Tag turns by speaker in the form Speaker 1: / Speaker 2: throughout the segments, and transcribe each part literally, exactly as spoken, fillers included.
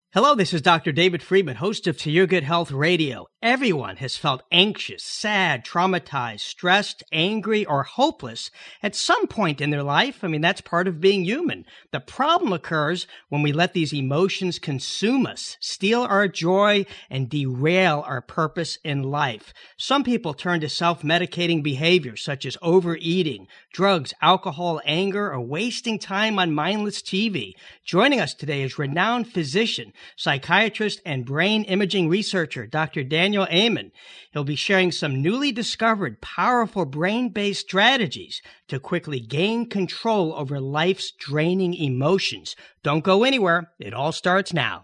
Speaker 1: Hello, this is Doctor David Friedman, host of To Your Good Health Radio. Everyone has felt anxious, sad, traumatized, stressed, angry, or hopeless at some point in their life. I mean, that's part of being human. The problem occurs when we let these emotions consume us, steal our joy, and derail our purpose in life. Some people turn to self-medicating behaviors such as overeating, drugs, alcohol, anger, or wasting time on mindless T V. Joining us today is renowned physician, psychiatrist, and brain imaging researcher, Doctor Daniel Amen. He'll be sharing some newly discovered powerful brain-based strategies to quickly gain control over life's draining emotions. Don't go anywhere. It all starts now.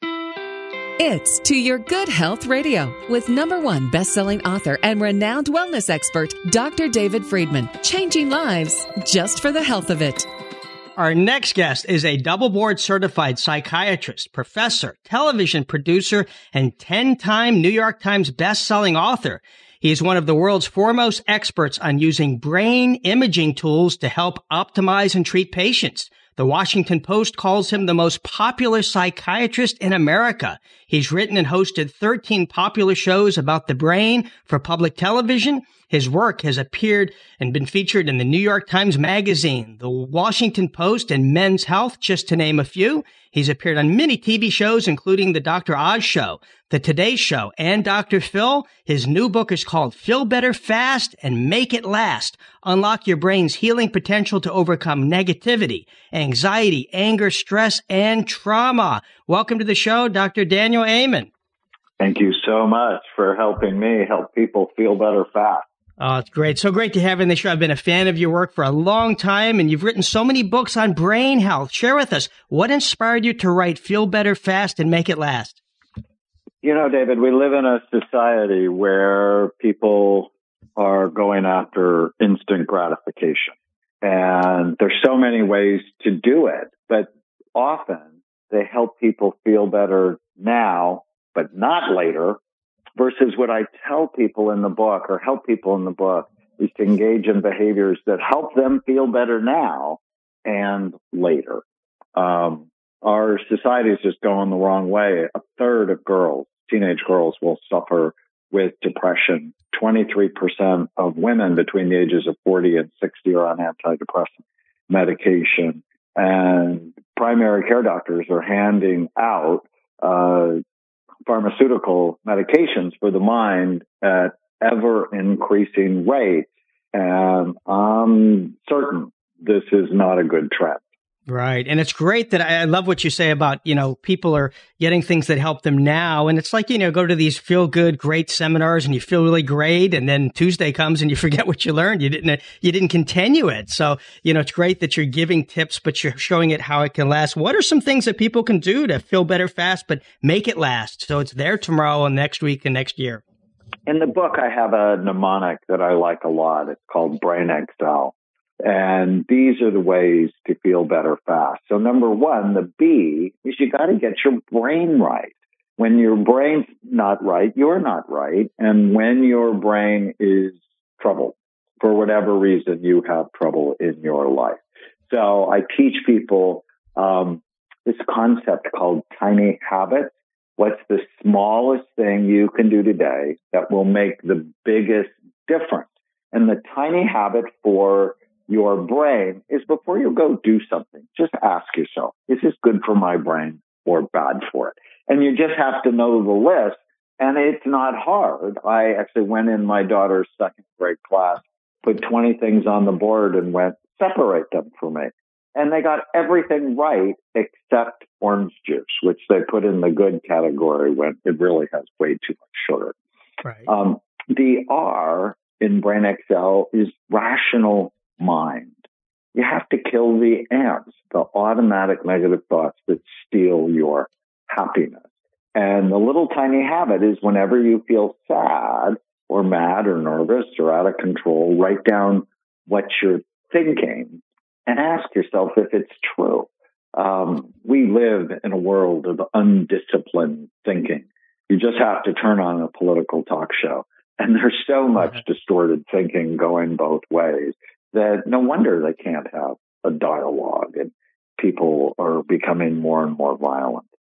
Speaker 2: It's To Your Good Health Radio with number one best-selling author and renowned wellness expert, Doctor David Friedman. Changing lives just for the health of it.
Speaker 1: Our next guest is a double board certified psychiatrist, professor, television producer, and ten-time New York Times best-selling author. He is one of the world's foremost experts on using brain imaging tools to help optimize and treat patients. The Washington Post calls him the most popular psychiatrist in America. He's written and hosted thirteen popular shows about the brain for public television. His work has appeared and been featured in the New York Times Magazine, the Washington Post, and Men's Health, just to name a few. He's appeared on many T V shows, including The Doctor Oz Show, The Today Show, and Doctor Phil. His new book is called Feel Better Fast and Make It Last. Unlock your brain's healing potential to overcome negativity, anxiety, anger, stress, and trauma. Welcome to the show, Doctor Daniel Amen.
Speaker 3: Thank you so much for helping me help people feel better fast.
Speaker 1: Oh, it's great. So great to have you on the show. I've been a fan of your work for a long time, and you've written so many books on brain health. Share with us, what inspired you to write Feel Better Fast and Make It Last?
Speaker 3: You know, David, we live in a society where people are going after instant gratification. And there's so many ways to do it, but often they help people feel better now, but not later. Versus what I tell people in the book or help people in the book is to engage in behaviors that help them feel better now and later. Um, our society is just going the wrong way. A third of girls, teenage girls, will suffer with depression. twenty-three percent of women between the ages of forty and sixty are on antidepressant medication. And primary care doctors are handing out uh pharmaceutical medications for the mind at ever-increasing rates. And I'm certain this is not a good trend.
Speaker 1: Right. And it's great that I love what you say about, you know, people are getting things that help them now. And it's like, you know, go to these feel good, great seminars and you feel really great. And then Tuesday comes and you forget what you learned. You didn't, you didn't continue it. So, you know, it's great that you're giving tips, but you're showing it how it can last. What are some things that people can do to feel better fast, but make it last? So it's there tomorrow and next week and next year.
Speaker 3: In the book, I have a mnemonic that I like a lot. It's called Brain Excel. And these are the ways to feel better fast. So number one, the B, is you got to get your brain right. When your brain's not right, you're not right. And when your brain is troubled, for whatever reason you have trouble in your life. So I teach people um, this concept called tiny habits. What's the smallest thing you can do today that will make the biggest difference? And the tiny habit for your brain is before you go do something, just ask yourself, is this good for my brain or bad for it? And you just have to know the list. And it's not hard. I actually went in my daughter's second grade class, put twenty things on the board and went, separate them for me. And they got everything right except orange juice, which they put in the good category when it really has way too much sugar.
Speaker 1: Right.
Speaker 3: Um, the R in Brain Excel is rational mind. You have to kill the ants, the automatic negative thoughts that steal your happiness. And the little tiny habit is whenever you feel sad or mad or nervous or out of control, write down what you're thinking and ask yourself if it's true. Um, we live in a world of undisciplined thinking. You just have to turn on a political talk show. And there's so much distorted thinking going both ways that no wonder they can't have a dialogue and people are becoming more and more violent.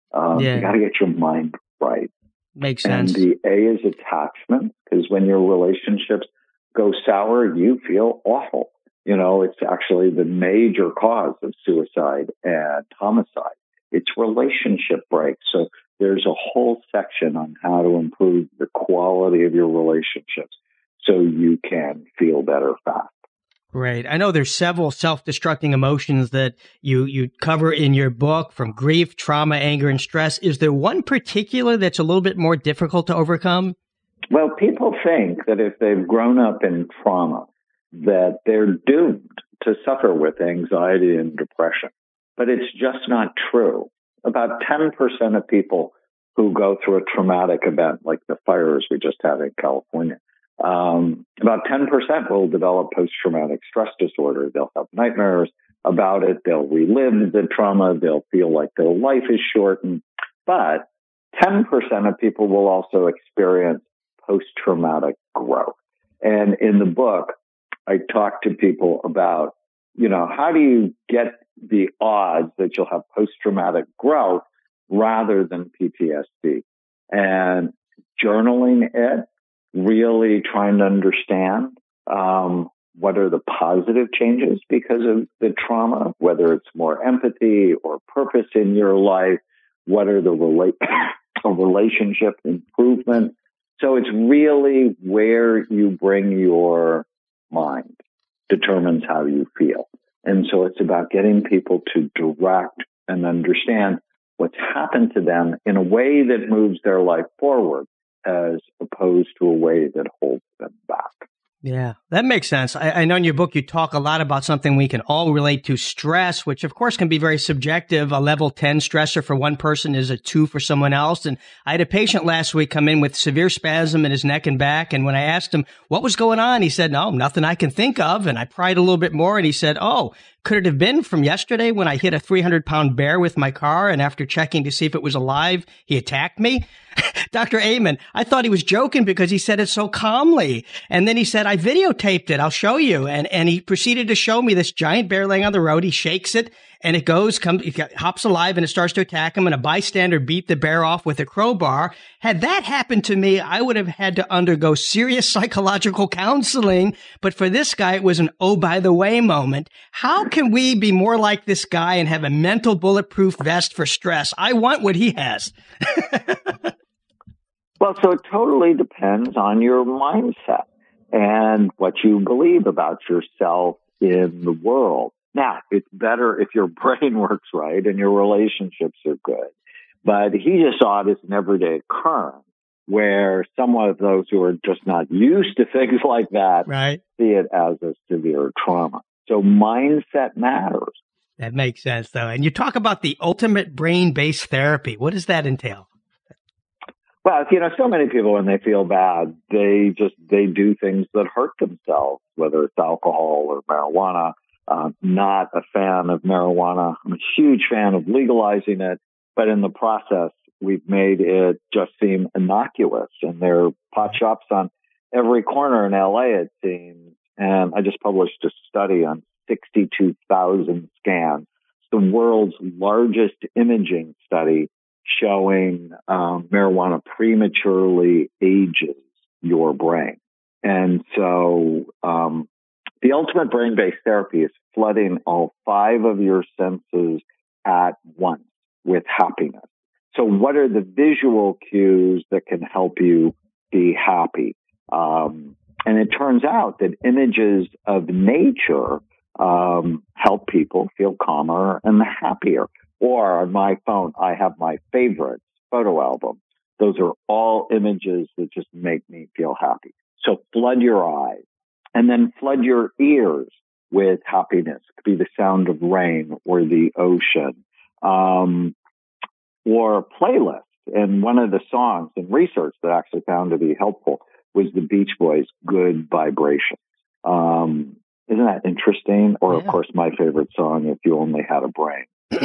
Speaker 3: Um,
Speaker 1: Yeah.
Speaker 3: You got to get your mind right.
Speaker 1: Makes
Speaker 3: And
Speaker 1: sense.
Speaker 3: the A is attachment, because when your relationships go sour, you feel awful. You know, it's actually the major cause of suicide and homicide. It's relationship breaks. So there's a whole section on how to improve the quality of your relationships so you can feel better fast.
Speaker 1: Great. I know there's several self-destructing emotions that you, you cover in your book, from grief, trauma, anger, and stress. Is there one particular that's a little bit more difficult to overcome?
Speaker 3: Well, people think that if they've grown up in trauma, that they're doomed to suffer with anxiety and depression. But it's just not true. About ten percent of people who go through a traumatic event, like the fires we just had in California, um, about ten percent will develop post-traumatic stress disorder. They'll have nightmares about it. They'll relive the trauma. They'll feel like their life is shortened. But ten percent of people will also experience post-traumatic growth. And in the book, I talk to people about, you know, how do you get the odds that you'll have post-traumatic growth rather than P T S D? And journaling it, really trying to understand um, what are the positive changes because of the trauma, whether it's more empathy or purpose in your life, what are the rela- relationship improvement. So it's really where you bring your mind determines how you feel. And so it's about getting people to direct and understand what's happened to them in a way that moves their life forward as opposed to a way that holds them back.
Speaker 1: Yeah, that makes sense. I, I know in your book you talk a lot about something we can all relate to, stress, which of course can be very subjective. A level ten stressor for one person is a two for someone else. And I had a patient last week come in with severe spasm in his neck and back. And when I asked him what was going on, he said, no, nothing I can think of. And I pried a little bit more and he said, oh, could it have been from yesterday when I hit a three hundred pound bear with my car? And after checking to see if it was alive, he attacked me. Doctor Amen, I thought he was joking because he said it so calmly. And then he said, I videotaped it. I'll show you. And, and he proceeded to show me this giant bear laying on the road. He shakes it and it goes, comes, it hops alive and it starts to attack him. And a bystander beat the bear off with a crowbar. Had that happened to me, I would have had to undergo serious psychological counseling. But for this guy, it was an oh, by the way moment. How can we be more like this guy and have a mental bulletproof vest for stress? I want what he has.
Speaker 3: Well, so it totally depends on your mindset and what you believe about yourself in the world. Now, it's better if your brain works right and your relationships are good. But he just saw it as an everyday occurrence where some of those who are just not used to things like that
Speaker 1: right.
Speaker 3: see it as a severe trauma. So mindset matters.
Speaker 1: That makes sense, though. And you talk about the ultimate brain-based therapy. What does that entail?
Speaker 3: Well, you know, so many people, when they feel bad, they just, they do things that hurt themselves, whether it's alcohol or marijuana. Uh, not a fan of marijuana. I'm a huge fan of legalizing it, but in the process, we've made it just seem innocuous. And there are pot shops on every corner in L A, it seems. And I just published a study on sixty-two thousand scans. It's the world's largest imaging study showing um, marijuana prematurely ages your brain. And so um, the ultimate brain-based therapy is flooding all five of your senses at once with happiness. So what are the visual cues that can help you be happy? Um, and it turns out that images of nature um, help people feel calmer and happier. Or on my phone, I have my favorite photo album. Those are all images that just make me feel happy. So flood your eyes and then flood your ears with happiness. It could be the sound of rain or the ocean, um, or a playlist. And one of the songs in research that I actually found to be helpful was the Beach Boys' Good Vibration. Um, isn't that interesting? Or, yeah. Of course, my favorite song, If You Only Had a Brain.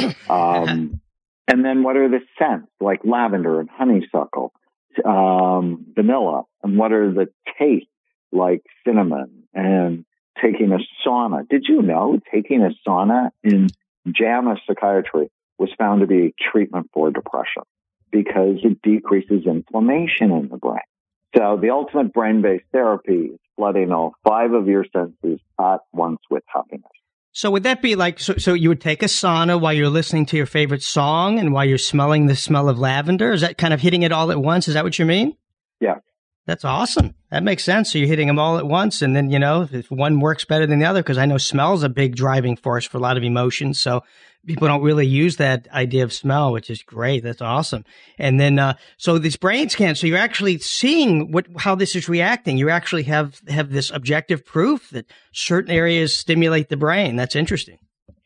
Speaker 3: Um, and then what are the scents like lavender and honeysuckle, um, vanilla? And what are the tastes like cinnamon and taking a sauna? Did you know taking a sauna in JAMA Psychiatry was found to be treatment for depression because it decreases inflammation in the brain. So the ultimate brain-based therapy is flooding all five of your senses at once with happiness.
Speaker 1: So would that be like, so, so you would take a sauna while you're listening to your favorite song and while you're smelling the smell of lavender? Is that kind of hitting it all at once? Is that what you mean?
Speaker 3: Yeah.
Speaker 1: That's awesome. That makes sense. So you're hitting them all at once. And then, you know, if one works better than the other, because I know smell is a big driving force for a lot of emotions. So people don't really use that idea of smell, which is great. That's awesome. And then, uh, so this brain scan, so you're actually seeing what, how this is reacting. You actually have, have this objective proof that certain areas stimulate the brain. That's interesting.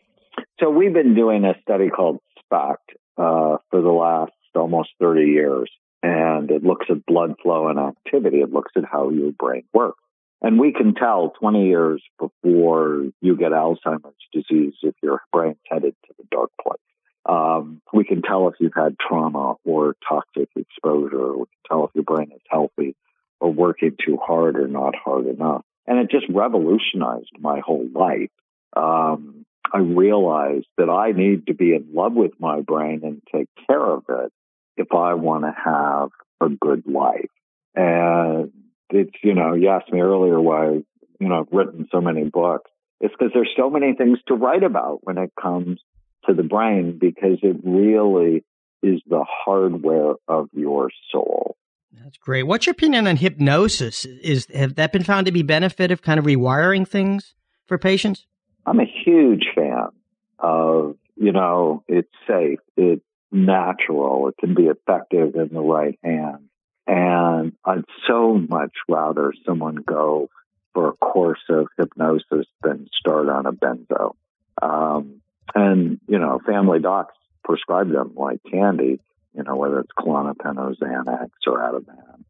Speaker 3: So we've been doing a study called SPACT, uh, for the last almost thirty years. And it looks at blood flow and activity. It looks at how your brain works. And we can tell twenty years before you get Alzheimer's disease if your brain's headed to the dark place. Um, we can tell if you've had trauma or toxic exposure. We can tell if your brain is healthy or working too hard or not hard enough. And it just revolutionized my whole life. Um, I realized that I need to be in love with my brain and take care of it if I want to have a good life. And it's, you know, you asked me earlier why, you know, I've written so many books. It's because there's so many things to write about when it comes to the brain, because it really is the hardware of your soul.
Speaker 1: That's great. What's your opinion on hypnosis? Is, have that been found to be benefit of kind of rewiring things for patients?
Speaker 3: I'm a huge fan of, you know, it's safe. It's natural. It can be effective in the right hands. And I'd so much rather someone go for a course of hypnosis than start on a benzo. Um, and, you know, family docs prescribe them like candy, you know, whether it's Klonopin or Xanax or Ativan.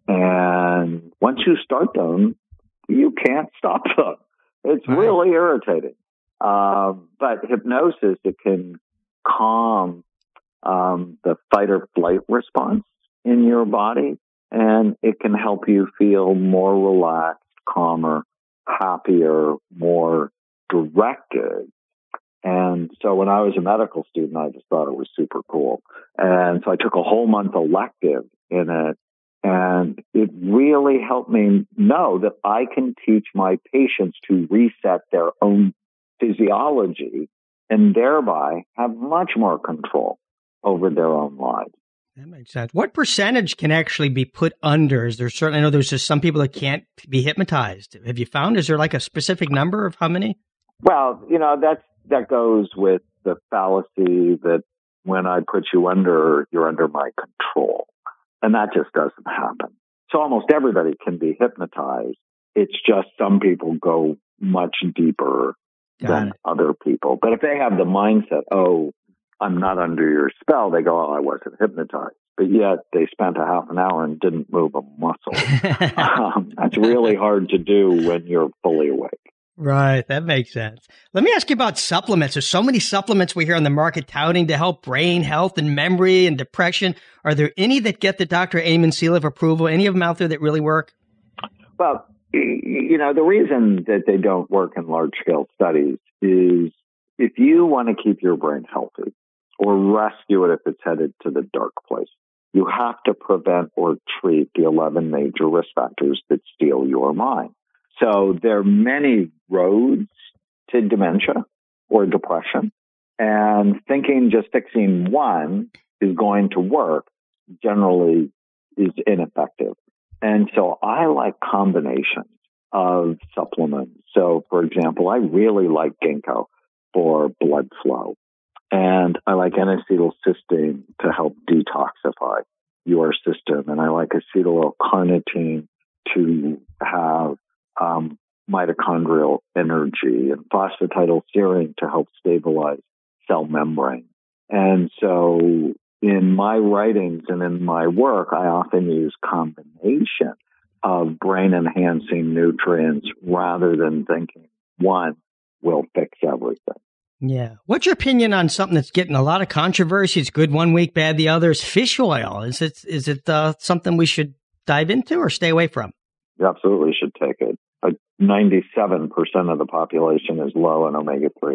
Speaker 3: And once you start them, you can't stop them. It's right. Really irritating. Um, but hypnosis, it can calm Um, the fight or flight response in your body, and it can help you feel more relaxed, calmer, happier, more directed. And so when I was a medical student, I just thought it was super cool. And so I took a whole month elective in it, and it really helped me know that I can teach my patients to reset their own physiology and thereby have much more control over their own lives.
Speaker 1: That makes sense. What percentage can actually be put under? Is there certainly, I know there's just some people that can't be hypnotized. Have you found, is there like a specific number of how many?
Speaker 3: Well, you know, that's, that goes with the fallacy that when I put you under, you're under my control. And that just doesn't happen. So almost everybody can be hypnotized. It's just some people go much deeper Got than it. Other people. But if they have the mindset, oh, I'm not under your spell, they go, oh, I wasn't hypnotized. But yet they spent a half an hour and didn't move a muscle. um, that's really hard to do when you're fully awake.
Speaker 1: Right. That makes sense. Let me ask you about supplements. There's so many supplements we hear on the market touting to help brain health and memory and depression. Are there any that get the Doctor Amen seal of approval? Any of them out there that really work?
Speaker 3: Well, you know, the reason that they don't work in large-scale studies is if you want to keep your brain healthy, or rescue it if it's headed to the dark place, you have to prevent or treat the eleven major risk factors that steal your mind. So there are many roads to dementia or depression, and thinking just fixing one is going to work generally is ineffective. And so I like combinations of supplements. So, for example, I really like ginkgo for blood flow. And I like N-acetylcysteine to help detoxify your system. And I like acetyl L-carnitine to have um, mitochondrial energy, and phosphatidylserine to help stabilize cell membrane. And so in my writings and in my work, I often use combination of brain-enhancing nutrients rather than thinking one will fix everything.
Speaker 1: Yeah. What's your opinion on something that's getting a lot of controversy? It's good one week, bad the other. Is fish oil. Is it is it uh, something we should dive into or stay away from?
Speaker 3: You absolutely should take it. Uh, ninety-seven percent of the population is low in omega three.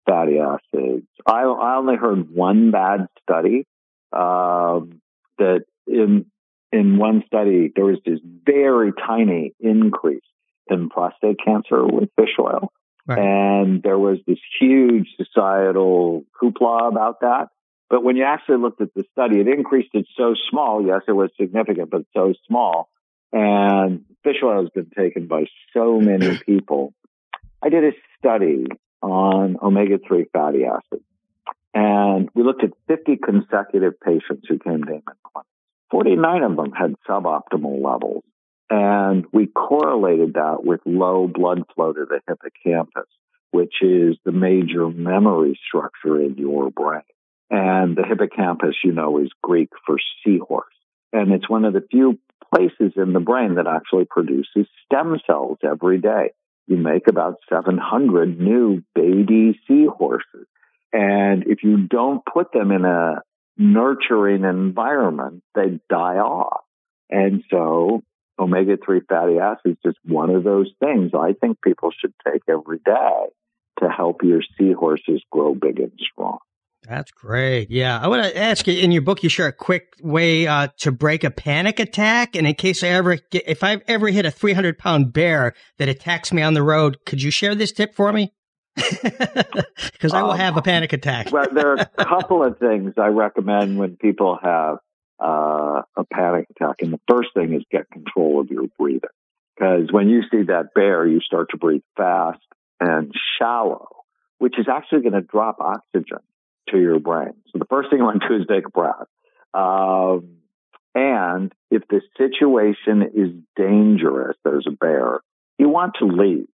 Speaker 3: fatty acids. I, I only heard one bad study um, that in in one study there was this very tiny increase in prostate cancer with fish oil. Right. And there was this huge societal hoopla about that. But when you actually looked at the study, it increased it so small. Yes, it was significant, but so small. And fish oil has been taken by so many people. I did a study on omega three fatty acids, and we looked at fifty consecutive patients who came to Amen Clinic. forty-nine of them had suboptimal levels, and we correlated that with low blood flow to the hippocampus, which is the major memory structure in your brain. And the hippocampus, you know, is Greek for seahorse. And it's one of the few places in the brain that actually produces stem cells every day. You make about seven hundred new baby seahorses. And if you don't put them in a nurturing environment, they die off. And so omega three fatty acids is one of those things I think people should take every day to help your seahorses grow big and strong.
Speaker 1: That's great. Yeah. I want to ask you, in your book, you share a quick way uh, to break a panic attack. And in case I ever get, if I've ever hit a three hundred pound bear that attacks me on the road, could you share this tip for me? Because I will um, have a panic attack.
Speaker 3: Well, there are a couple of things I recommend when people have uh, a panic attack. And the first thing is get control of your breathing. Because when you see that bear, you start to breathe fast and shallow, which is actually going to drop oxygen to your brain. So the first thing you want to do is take a breath. Um, and if the situation is dangerous, there's a bear, you want to leave.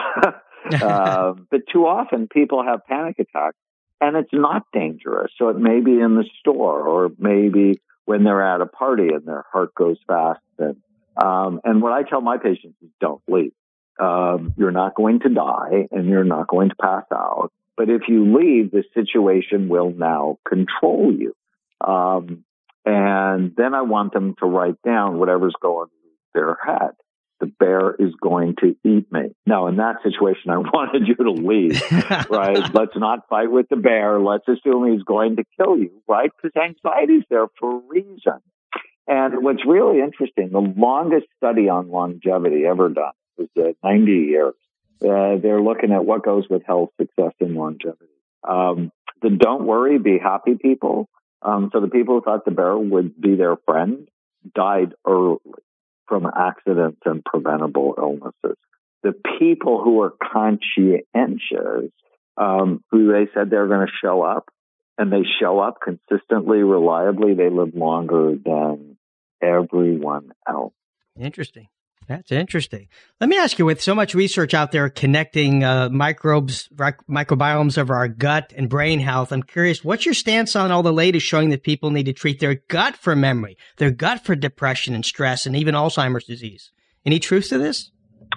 Speaker 3: uh, but too often people have panic attacks and it's not dangerous. So it may be in the store or maybe when they're at a party and their heart goes fast. And, um, and what I tell my patients is don't leave. Um, you're not going to die and you're not going to pass out. But if you leave, the situation will now control you. Um, and then I want them to write down whatever's going through their head. The bear is going to eat me. Now, in that situation, I wanted you to leave, right? Let's not fight with the bear. Let's assume he's going to kill you, right? Because anxiety is there for a reason. And what's really interesting, the longest study on longevity ever done was uh, ninety years. Uh, they're looking at what goes with health, success, and longevity. Um, the don't worry, be happy people. Um, so the people who thought the bear would be their friend died early from accidents and preventable illnesses. The people who are conscientious, um, who they said they're going to show up, and they show up consistently, reliably, they live longer than everyone else.
Speaker 1: Interesting. That's interesting. Let me ask you, with so much research out there connecting uh, microbes, microbiomes of our gut and brain health, I'm curious, what's your stance on all the latest showing that people need to treat their gut for memory, their gut for depression and stress, and even Alzheimer's disease? Any truth to this?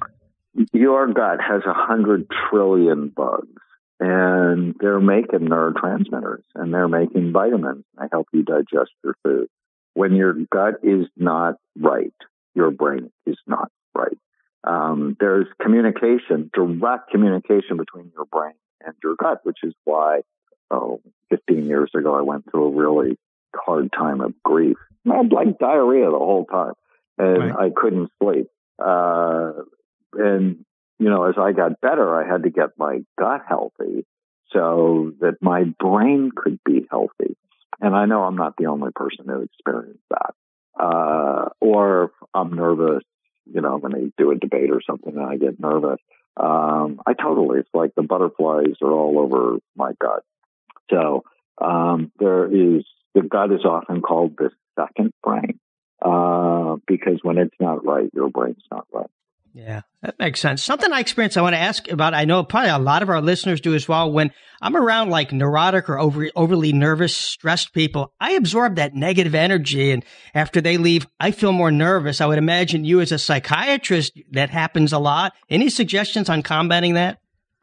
Speaker 3: Your gut has a hundred trillion bugs, and they're making neurotransmitters, and they're making vitamins that help you digest your food. When your gut is not right, your brain is not right. Um, there's communication, direct communication between your brain and your gut, which is why, oh, fifteen years ago, I went through a really hard time of grief. I had like diarrhea the whole time, and right. I couldn't sleep. Uh, and, you know, as I got better, I had to get my gut healthy so that my brain could be healthy. And I know I'm not the only person who experienced that. Uh, or I'm nervous, you know, when they do a debate or something and I get nervous. Um, I totally, it's like the butterflies are all over my gut. So, um, there is, the gut is often called the second brain, uh, because when it's not right, your brain's not right.
Speaker 1: Yeah, that makes sense. Something I experienced I want to ask about, I know probably a lot of our listeners do as well. When I'm around like neurotic or over, overly nervous, stressed people, I absorb that negative energy. And after they leave, I feel more nervous. I would imagine you as a psychiatrist, that happens a lot. Any suggestions on combating that?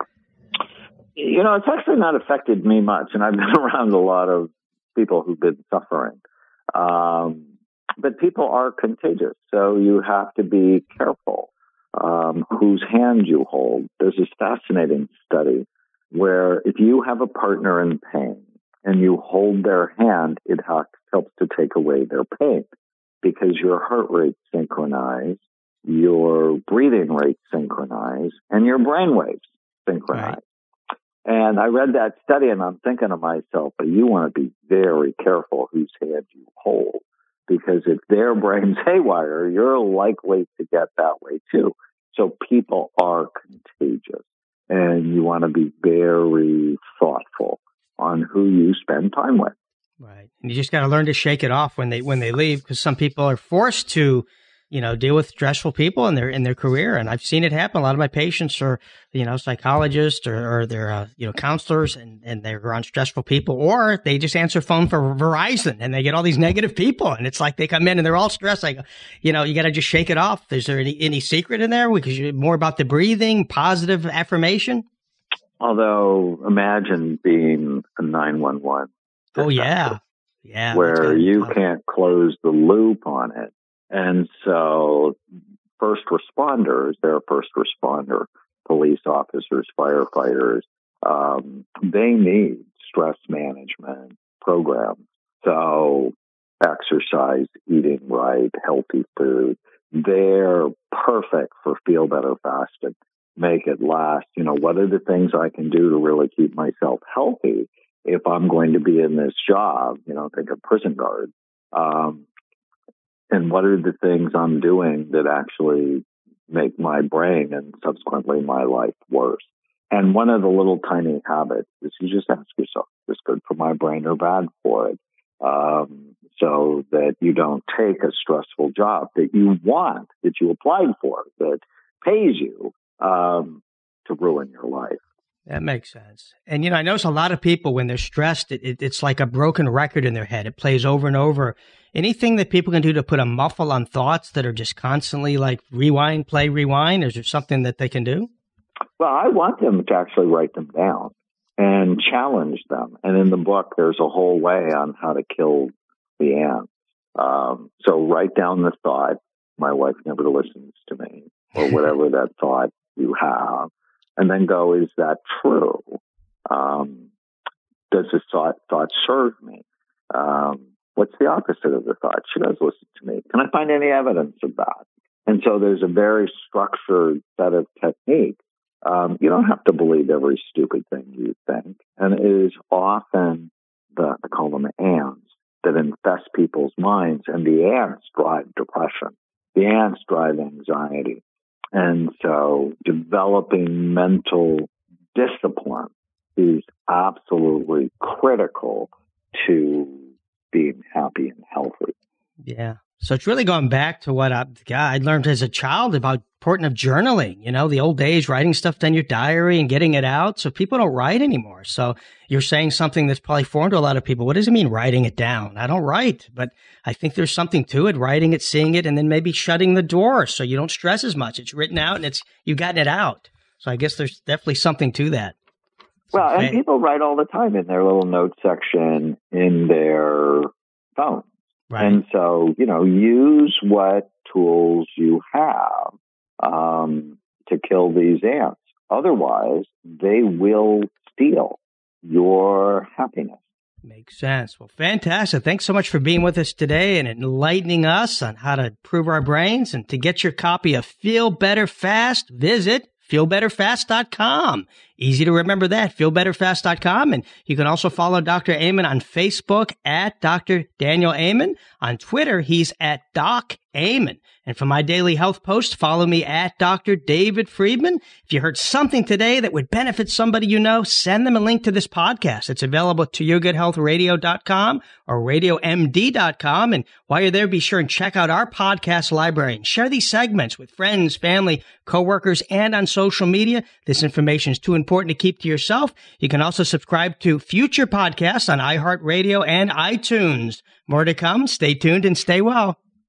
Speaker 3: You know, it's actually not affected me much. And I've been around a lot of people who've been suffering. Um, but people are contagious. So you have to be careful. Um, whose hand you hold. There's this fascinating study where if you have a partner in pain and you hold their hand, it helps to take away their pain because your heart rate synchronized, your breathing rate synchronized, and your brain waves synchronized. Right. And I read that study and I'm thinking to myself, but you want to be very careful whose hand you hold, because if their brain's haywire, you're likely to get that way too. So people are contagious, and you want to be very thoughtful on who you spend time with.
Speaker 1: Right. And you just got to learn to shake it off when they when they leave, because some people are forced to, you know, deal with stressful people in their in their career. And I've seen it happen. A lot of my patients are, you know, psychologists or, or they're, uh, you know, counselors, and, and they're around stressful people, or they just answer phone for Verizon and they get all these negative people. And it's like they come in and they're all stressed. Like, you know, you got to just shake it off. Is there any, any secret in there? Because you're more about the breathing, positive affirmation.
Speaker 3: Although imagine being a nine one one.
Speaker 1: Oh, yeah. Yeah.
Speaker 3: Where you can't close the loop on it. And so first responders, they're first responder, police officers, firefighters, um, they need stress management programs. So exercise, eating right, healthy food, they're perfect for Feel Better Fast and make it last. You know, what are the things I can do to really keep myself healthy if I'm going to be in this job? You know, think of prison guards. Um, And what are the things I'm doing that actually make my brain and subsequently my life worse? And one of the little tiny habits is you just ask yourself, is this good for my brain or bad for it? Um, so that you don't take a stressful job that you want, that you applied for, that pays you um, to ruin your life.
Speaker 1: That makes sense. And, you know, I notice a lot of people, when they're stressed, it, it, it's like a broken record in their head. It plays over and over. Anything that people can do to put a muffle on thoughts that are just constantly like rewind, play, rewind? Is there something that they can do?
Speaker 3: Well, I want them to actually write them down and challenge them. And in the book, there's a whole way on how to kill the ants. Um, so write down the thought, my wife never listens to me, or whatever that thought you have. And then go, is that true? Um, does this thought, thought serve me? Um, what's the opposite of the thought? She does listen to me. Can I find any evidence of that? And so there's a very structured set of techniques. Um, you don't have to believe every stupid thing you think. And it is often the, I call them ants, that infest people's minds. And the ants drive depression. The ants drive anxiety. And so developing mental discipline is absolutely critical to being happy and healthy.
Speaker 1: Yeah. So it's really going back to what I, I learned as a child about the importance of journaling, you know, the old days, writing stuff down your diary and getting it out. So people don't write anymore. So you're saying something that's probably foreign to a lot of people. What does it mean, writing it down? I don't write, but I think there's something to it, writing it, seeing it, and then maybe shutting the door so you don't stress as much. It's written out and it's, you've gotten it out. So I guess there's definitely something to that.
Speaker 3: Well, and
Speaker 1: fan-
Speaker 3: people write all the time in their little note section in their phone.
Speaker 1: Right.
Speaker 3: And so, you know, use what tools you have um, to kill these ants. Otherwise, they will steal your happiness.
Speaker 1: Makes sense. Well, fantastic. Thanks so much for being with us today and enlightening us on how to improve our brains. And to get your copy of Feel Better Fast, visit feel better fast dot com. Easy to remember that, feel better fast dot com. And you can also follow Doctor Amen on Facebook at Doctor Daniel Amen. On Twitter, he's at Doc Amen. And for my daily health post, follow me at Doctor David Friedman. If you heard something today that would benefit somebody you know, send them a link to this podcast. It's available to your good health radio dot com or radio m d dot com. And while you're there, be sure and check out our podcast library and share these segments with friends, family, coworkers, and on social media. This information is too important to keep to yourself. You can also subscribe to future podcasts on iHeartRadio and iTunes. More to come. Stay tuned and stay well.